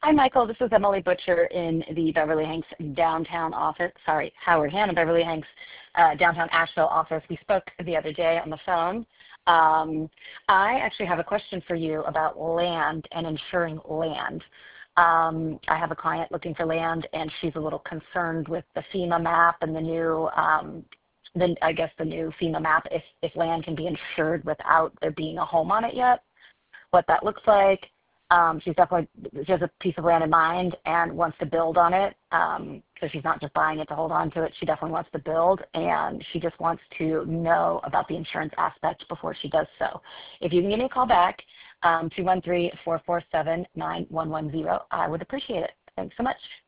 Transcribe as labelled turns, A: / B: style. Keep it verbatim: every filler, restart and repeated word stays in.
A: Hi, Michael. This is Emily Butcher in the Beverly Hanks downtown office. Sorry, Howard Hanna Beverly Hanks uh, downtown Asheville office. We spoke the other day on the phone. Um, I actually have a question for you about land and insuring land. Um, I have a client looking for land, and she's a little concerned with the FEMA map and the new, um, the, I guess the new FEMA map, if, if land can be insured without there being a home on it yet, what that looks like. Um, she's definitely, she has a piece of land in mind and wants to build on it. Um, so she's not just buying it to hold on to it. She definitely wants to build, and she just wants to know about the insurance aspect before she does so. If you can give me a call back, um, two one three, four four seven, nine one one zero, I would appreciate it. Thanks so much.